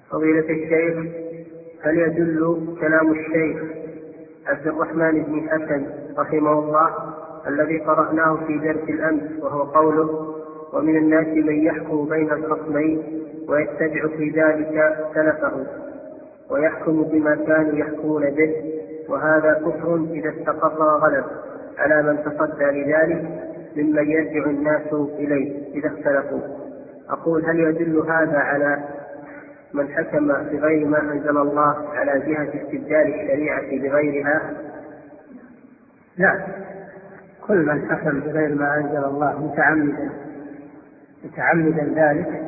فضيلة الشيخ، هل يدل كلام الشيخ عبد الرحمن بن حسن رحمه الله الذي قرأناه في درس الأمس وهو قوله: ومن الناس من يحكم بين الخصمين ويتبع في ذلك سلفه ويحكم بما كانوا يحكمون به، وهذا كفر إذا استقر وغلب على من تصدى لذلك ممن يرجع الناس إليه إذا اختلفوا. أقول: هل يدل هذا على من حكم بغير ما أنزل الله على جهة استبدال الشريعة بغيرها؟ لا، كل من حكم بغير ما أنزل الله متعمدا ذلك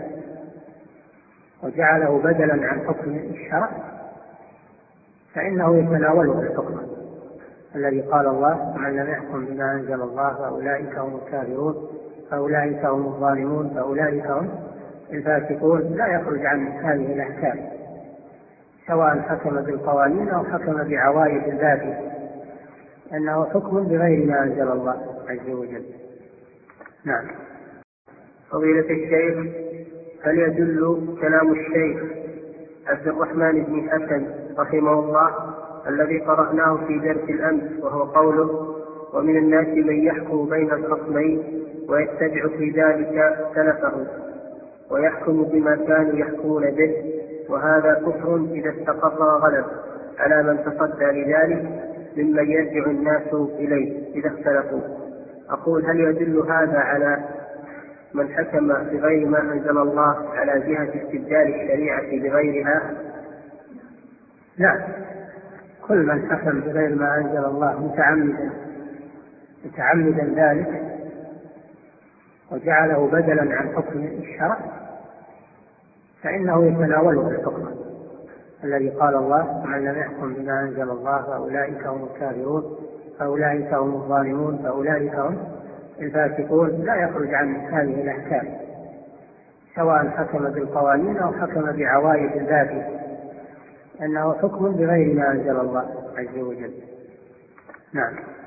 وجعله بدلا عن حكم الشرع فإنه يتناوله الحكم الذي قال الله: من لم يحكم بما أنزل الله فأولئك هم الكافرون، فأولئك هم الظالمون، فأولئك هم الفاسقون. لا يخرج عن هذه الأحكام سواء حكم بالقوانين أو حكم بعوايد ذاته، أنه حكم بغير ما أنزل الله عز وجل. نعم. فضيلة الشيخ، هل يدل كلام الشيخ عبد الرحمن بن حسن رحمه الله الذي قرأناه في درس الأمس وهو قوله: ومن الناس من يحكم بين الخصمين ويتبع في ذلك سلفه ويحكم بما كانوا يحكمون به، وهذا كفر إذا استقر وغلب على من تصدى لذلك ممن يرجع الناس إليه إذا اختلفوا. أقول: هل يدل هذا على من حكم بغير ما أنزل الله على جهة استبدال الشريعة بغيرها؟ لا، كل من حكم بغير ما أنزل الله متعمدا ذلك وجعله بدلا عن حكم الشرع فإنه يتناوله الحكم الذي قال الله: من لم يحكم بما أنزل الله فأولئك هم الكافرون، فأولئك هم الظالمون، فأولئك هم الفاسقون. لا يخرج عن هذه الأحكام سواء حكم بالقوانين أو حكم بعوايد ذاته، أنه حكم بغير ما أنزل الله عز وجل. نعم.